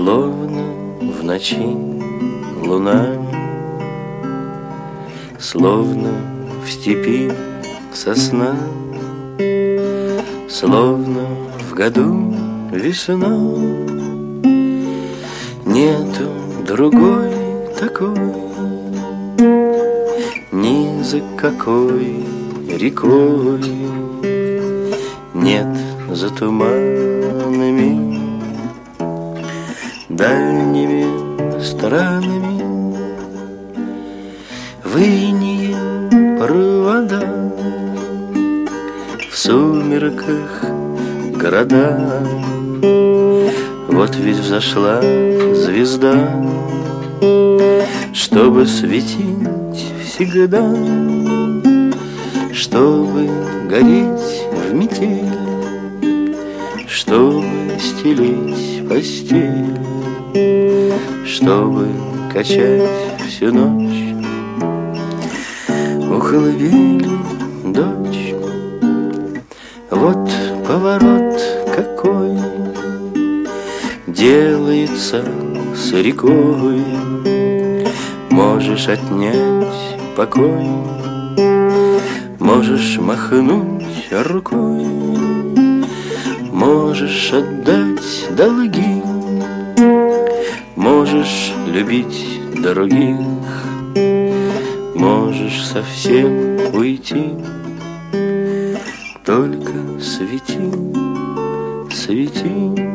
Словно в ночи луна, словно в степи сосна, словно в году весна. Нету другой такой, ни за какой рекой. Нет за туманами, дальними странами, в инее провода, в сумерках города. Вот ведь взошла звезда, чтобы светить всегда, чтобы гореть в метель, чтобы стелить постель, чтобы качать всю ночь у колыбели дочь. Вот поворот какой делается с рекой. Можешь отнять покой, можешь махнуть рукой, можешь отдать долги, можешь любить других, можешь совсем уйти. Только свети, свети.